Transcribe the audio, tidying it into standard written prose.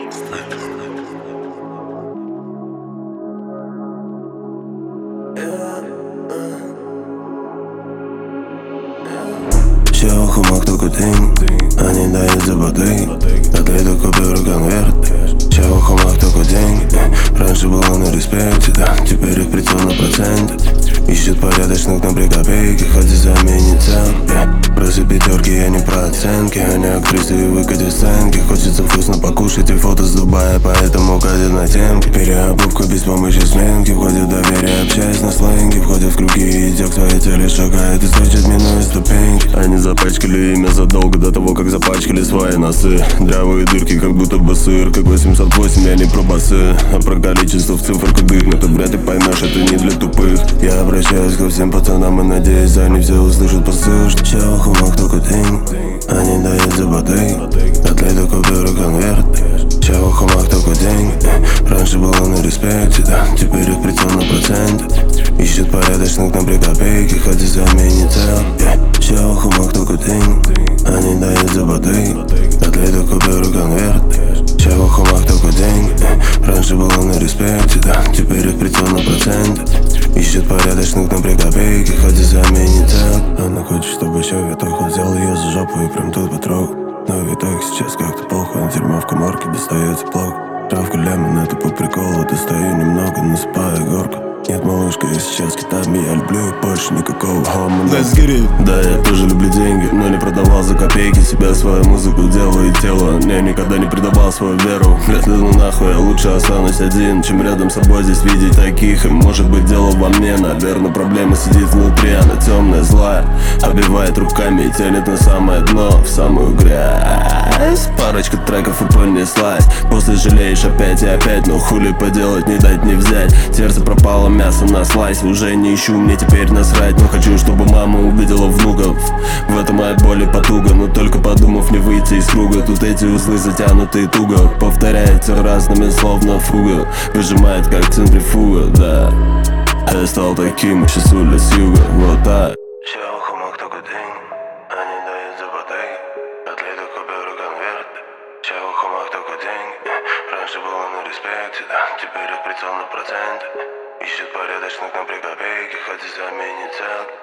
Все в хумах только деньги, они дают за боты. Отлиты купюры конверт. Все в хумах только деньги. Раньше было на респекте, да, теперь их прицел на проценты. Ищут порядочных на 3 копейки, хоть и заменит ценки. Просто пятерки, я не про оценки. Они актрисы и выкати сценки. Хочется вкусно покушать и фото с Дубая, поэтому катят на темки. Переобувка без помощи сменки. Входит доверие, общаясь на сленге. Входят в круги и идет к твоей цели шагает и скачет, минуя ступеньки. Они запачкали имя задолго до того, как запачкали свои носы. Дрявые дырки, как будто бы сыр. Как 808, я не про басы, а про количество в цифрах и дых. Но ты вряд ли поймешь, это не для тупых. Я обращаюсь ко всем пацанам и надеюсь, они все услышат посыл, что все в хумах только деньги, они дают за боты. Отлиты купюры конверт. Все в хумах только деньги. Раньше было на респекте, да, теперь их прицел на проценты. Ищут порядочных на 3 копейки, хоть и заменит ценки. Все в хумах только деньги, они дают за боты. Отлиты купюры конверт. Все в хумах только деньги. Раньше было на респекте, да, теперь их прицел на проценты. Ищет порядочных на 3 копейки, хоть и заменит ценки. Она хочет, чтобы все виток, он взял ее за жопу и прям тут потрогал. Но виток сейчас как-то похуй, он дерьмо в коморке достается плохо. Травка лемон, это по приколу, достаю немного, насыпаю горку. Нет, малышка, я сейчас китами, я люблю их больше никакого хома. Let's get it. Да, я тоже люблю деньги, но не продавал за копейки себя, свою музыку, дело и тело. Я никогда не предавал свою веру. Вряд ли, ну нахуй, я лучше останусь один, чем рядом с собой здесь видеть таких. И может быть дело во мне, наверное, проблема сидит внутри. Она темная, злая, обивает руками и тянет на самое дно, в самую грязь. Парочка треков и понеслась, после жалеешь опять и опять. Но хули поделать, не дать не взять. Сердце пропало, мясо на слайс. Уже не ищу, мне теперь насрать. Но хочу, чтобы мама увидела внуков. В этом моя боль и потуга. Но только подумав, не выйти из круга. Тут эти узлы затянутые туго. Повторяются разными, словно фуга. Выжимает, как центрифуга, да. Я стал таким, сейчас улиц с юга. Вот так. Все в хумах только деньги, они дают за боты. Отлиты купюры конверт. Все в хумах только деньги. Раньше было на респекте, да, теперь их прицел на проценты. Ищут порядочных на 3 копейки, хоть и заменит ценки.